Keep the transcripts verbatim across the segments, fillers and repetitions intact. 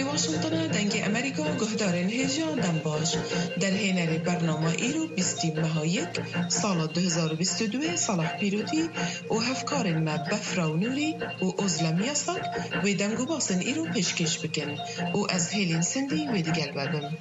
واشنطن دنگ امریکا گهدارن هجا دم باش در هنر برنامه ایرو بیستی مها یک سال دو هزار و بیست و دو صلاح پیروتی و هفکارن ما بفرا و نوری و ازلمی استاد و دنگو باسن ایرو پیشکش بکن و از هیلین سندی و دیگل ببم.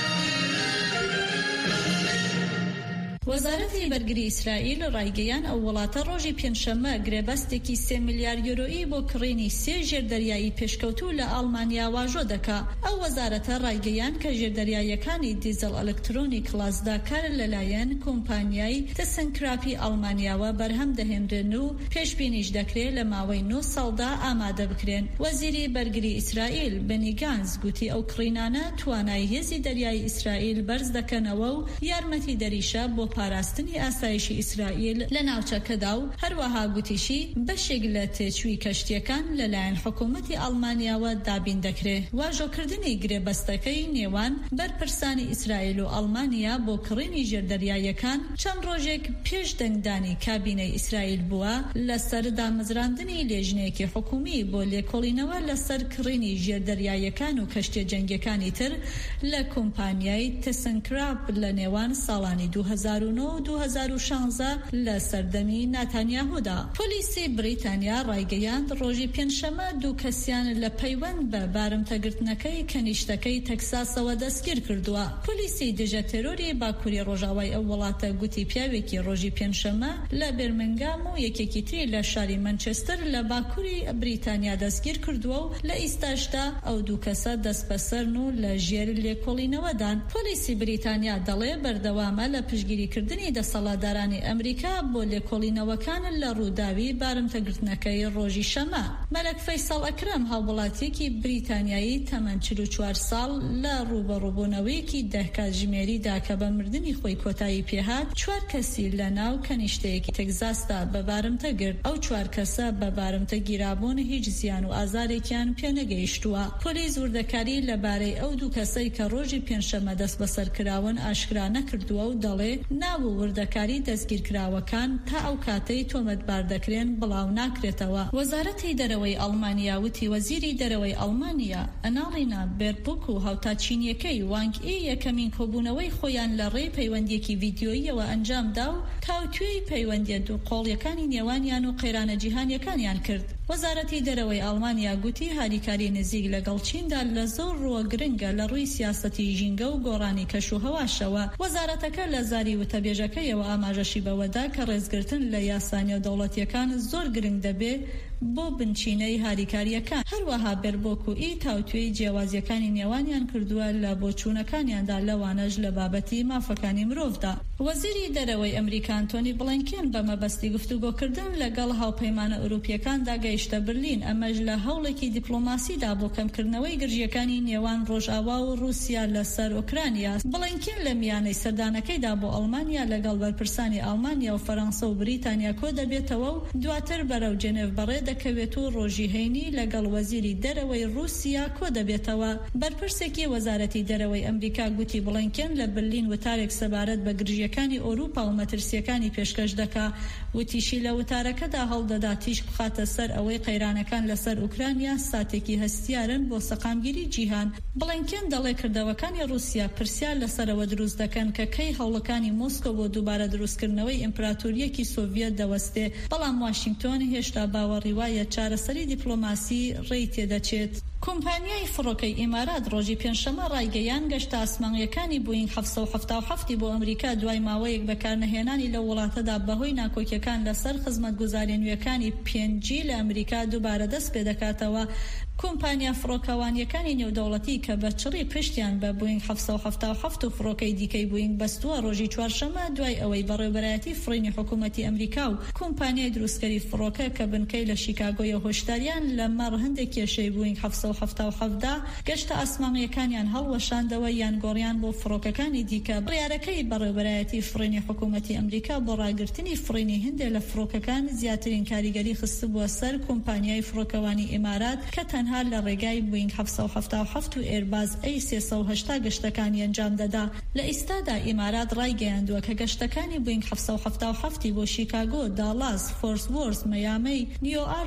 وەزارەتی بەرگری ئیسرائیل ڕایگەیان ئەو وڵاتە ڕۆژی پێنجشەممە گرێبەستێکی سێ میلیارد یۆرۆیی بۆ کڕینی سێ ژێردەریایی پێشکەوتوو لە ئەڵمانیا واژۆ دەکا. ئەو وەزارەتە ڕایگەیان کە ژێردەریایەکانی دیزەڵ ئەلکترۆنی کلاسداکار لەلایەن کۆمپانیای تسنکراپی ئەڵمانیاوە بەرهەم دەهێنرێن و پێشبینیش دەکرێت لە ماوەی نۆ ساڵدا ئامادە بکرێن. وەزیری بەرگری ئیسرائیل بنی گانز گوتی ئەو کڕینانە توانای هێزی دەریای ئیسرائیل بەرز دەکەنەوە و یارمەتی دەریشە بۆ پاراستنی ئاسایشی ئیسرائیل لە ناوچەکەدا و هەروەها گوتیشی بەشێک لە تێچووی کەشتیەکان لەلایەن حکوومەتی ئەڵمانیاوە دابین دەکرێت. واژۆکردنی گرێبەستەکەی نێوان بەرپرسانی ئیسرائیل و ئەڵمانیا بۆ کڕینی ژێردەریایەکان چەند ڕۆژێک پێش دەنگدانی کابینەی ئیسرائیل بووە لەسەر دامەزراندنی لێژنەیەکی حکومی بۆ لێکۆڵینەوە لەسەر کڕینی ژێردەریایەکان و کەشتیە جەنگیەکانی تر لە کۆمپانیای تسنکراپ لە نێوان ساڵانی دوو هەزار و نۆ و دوو هەزار و شانزە لە سەردەمی ناتانیاهودا. پۆلیسی بریتانیا ڕایگەیاند ڕۆژی پێنجشەممە دوو کەسیان لە پەیوەند بە بارمتەگرتنەکەی کەنیشتەکەی تەکساسەوە دەستگیر کردووە. پۆلیسی دژە تێرۆری باکووری ڕۆژاوای ئەو وڵاتە گوتی پیاوێکی ڕۆژی پێنجشەممە لە برمنگام و یەکێکی تری لە شاری مانچستر لە باکووری بریتانیا دەستگیر کردووە و لە ئیستاشدا ئەو دوو کەسە دەست بەسەرن و لە ژێر لێکۆڵینەوەدان. پۆلیسی بریتانیا دەڵێ بەردەوامە لە پشگیریکردنی دەسەڵاتدارانی ئەمریکا بۆ لێکۆڵینەوەکان لە ڕووداوی بارمتەگرتنەکەی ڕۆژی شەمە. مەلەک فەیسەڵ ئەکرەم هاوبڵاتیەکی بریتانیایی تەمەن چل و چوار ساڵ لە ڕوبەڕووبوونەوەیەکی دەهکاتژمێریدا کە بە مردنی خۆی کۆتایی پێهات چوار کەسی لە ناو کەنیشتەیەکی تەگزاستا بە بارمتەگرت. ئەو چوار کەسە بە بارمتە گیرابوون هیچ زیان و ئازارێکیان پێنەگەیشتووە. پۆلیس وردەکاری لەبارەی ئەو دوو کەسەی کە ڕۆژی پێنجشەممە دەست بەسەرکراون ئاشکرا نەکردووە و دەڵێ ناو وردەکاری دەستگیرکراوەکان تا ئەو کاتەی تۆمەتبار دەکرێن بڵاو ناکرێتەوە. وەزارەتی دەرەوەی ئەڵمانیا وتی وەزیری دەرەوەی ئەڵمانیا ئەناڵینا بێربوک و هاوتاچینیەکەی وانگ ئی یەکەمین کۆبوونەوەی خۆیان لە ڕێی پەیوەندیەکی ڤیدیۆییەوە ئەنجامدا و تاوتوێی پەیوەندیە دوو قۆڵیەکانی نێوانیان و قەیرانە جیهانیەکانیان کرد. وەزارەتی دەرەوەی ئەڵمانیا گوتی هاریکاری نزیک لەگەڵ چیندا لە زۆر ڕووە گرنگە لە ڕووی سیاسەتی ژینگە و گۆڕانی کەشوهەواشەوە. وەزارەتەکە لە زاری وتەبێژەکەیەوە ئاماژەشی بەوەدا کە ڕێزگرتن لە یاسانیە و دەوڵەتیەکان زۆر گرنگ دەبێت بۆ بنچینەی هاریکاریەکان. هەروەها بێربۆک و ئی تاوتوێی جیاوازیەکانی نێوانیان کردووە لە بۆچوونەکانیاندا لەوانەش لە بابەتی مافەکانی مرۆڤدا. وەزیری دەرەوەی ئەمریکا ئەنتۆنی بڵینکێن بە مەبەستی گفتوگۆکردن لەگەڵ هاوپەیمانە ئەوروپیەکاندا گەیشتە برلین. ئەمەش لە هەوڵێکی دیپلۆماسیدا بۆ کەمکردنەوەی گرژیەکانی نێوان ڕۆژئاوا و رووسیا لەسەر ئوکرانیا. بڵینکێن لە میانەی سەردانەکەیدا بۆ ئەڵمانیا لەگەڵ بەرپرسانی ئەڵمانیا و فەڕەنسە و بریتانیا کۆ دەبێتەوە و دواتر بەرەو جێنێڤ بەڕێ دەکەوێت و ڕۆژی هەینی لەگەڵ وەزیری دەرەوەی رووسیا کۆ دەبێتەوە. بەرپرسێکی وەزارەتی دەرەوەی ئەمریکا گوتی بڵینکێن لە برلین وتارێک سەبارەت بە گرژیەکانی ئۆروپا و مەترسیەکانی پێشکەش دەکا. وتیشی لە وتارەکەدا هەڵدەدا تیش بخاتە سەر ئەوەی قەیرانەکان لەسەر ئوکرانیا ساتێکی هەستیارن بۆ سەقامگیری جیهان. بڵینکێن دەڵێ کردەوەکانی رووسیا پرسیار لەسەرەوە دروست دەکەن کە کەی هەوڵەکانی مۆسکۆ بۆ دووبارە دروستکردنەوەی ئیمپراتۆریەکی سۆڤیەت دەوەستێ. بەڵام واشنگتۆن هێشتا باوەڕی وایە چارەسەری دیپلۆماسی ڕێی تێدەچێت. کۆمپانیای فڕۆکەی ئیمارات ڕۆژی پێنجشەممە ڕایگەیان گەشتە ئاسمانیەکانی بوینگ هەفت سەد و هەفتاد و هەفت بۆ ئەمریکا دوای ماوەیەک بەکارنەهێنانی لە وڵاتەدا بەهۆی ناکۆکیەکان لەسەر خزمەتگوزاری نوێیەکانی پێنج جی لە ئەمریکا دووبارە دەست پێ دەکاتەوە. کۆمپانیا فڕۆکەوانیەکانی نێودەوڵەتی کە بە چڕی پشتیان بە بوینگ هەفت سەد و هەفتاد و هەفت و فڕۆکەی دیکەی بوینگ بەستووە ڕۆژی چوارشەممە دوای ئەوەی بەڕێوەبەرایەتی فڕینی حکوومەتی ئەمریکا و کۆمپانیای دروستکەری فڕۆکە کە بنکەی لە شیکاگۆیە هۆشداریان لە مەڕ هەندێک کێشەی بوینگ هەفت سەد و هەفتاد و هەفت گەشتە ئاسمانیەکانیان هەڵوەشاندەوە یان گۆڕیان بۆ فڕۆکەکانی دیکە. بڕیارەکەی بەڕێوەبەرایەتی فڕینی حکوومەتی ئەمریکا بۆ ڕاگررتنی فڕینی هەندێک لە فڕۆکەکان زیاترین کاریگەری خستبووە سەر کۆمپانیای فڕۆکەوانی ئیمارات کە تەنها لە ڕێگای بوینگ هەفت سەد و هەفتاد و هەفت و ئێرباز ئەی سێسەد و هەشتا گەشتەکانی ئەنجام دەدا. لە ئیستادا ئیمارات ڕایگەیاندووە کە گەشتەکانی بوینگ هەفت سەد و هەفتاد و هەفت بۆ شیکاگۆ، دالاس، فۆرت وۆرث، مەیامی، نیویۆرک